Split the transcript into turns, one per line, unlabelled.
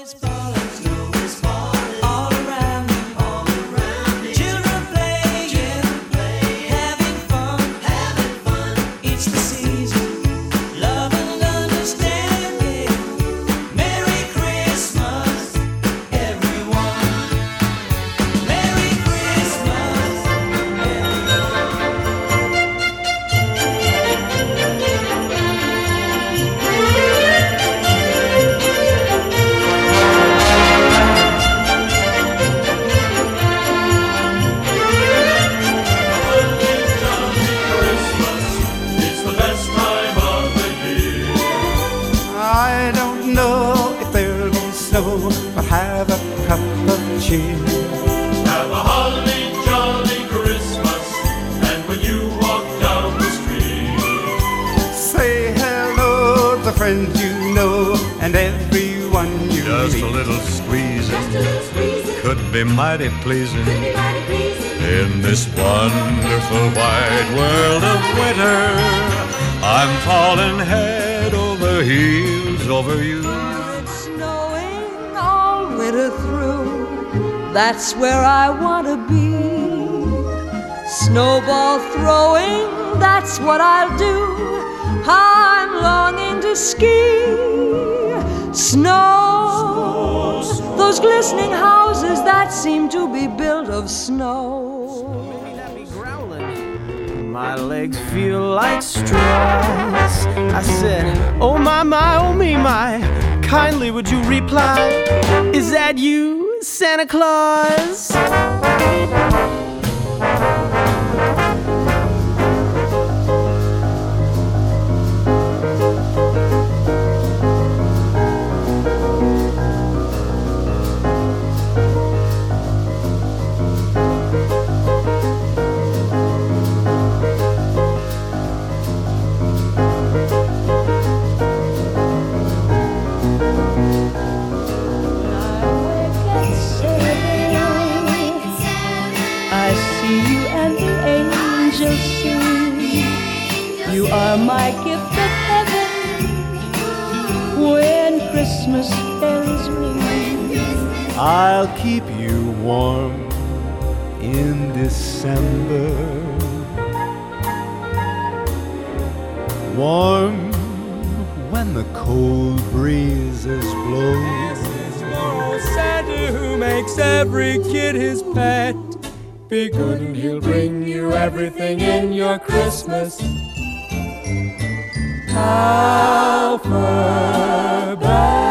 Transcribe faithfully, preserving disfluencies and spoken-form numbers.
is falling, snow is falling all around me, all around me. Children playing, children playing, having fun, having fun. It's the season, love and understanding. Merry Christmas, everyone. Merry Christmas,
It's the best time of the year.
I don't know if there'll be snow, but have a cup of cheer.
Have a holly jolly Christmas, and when you walk down the street,
Say hello to friends you know and everyone you
Just
meet.
a little squeezing could be mighty pleasing in this wonderful wide world of winter. I'm falling head over heels over you.
it's snowing all winter through. That's where I want to be. Snowball throwing, that's what I'll do. I'm longing to ski. Snow, those glistening houses that seem to be built of snow.
My legs feel like straws. I said, oh my, my, oh me, my. Kindly would you reply, is that you, Santa Claus?
I see you and the angels sing. You are my gift of heaven. When Christmas bells ring,
I'll keep you warm in December. Warm when the cold breezes blow.
Santa who makes every kid his pet. Be good and he'll bring you everything in your Christmas. Alphabet.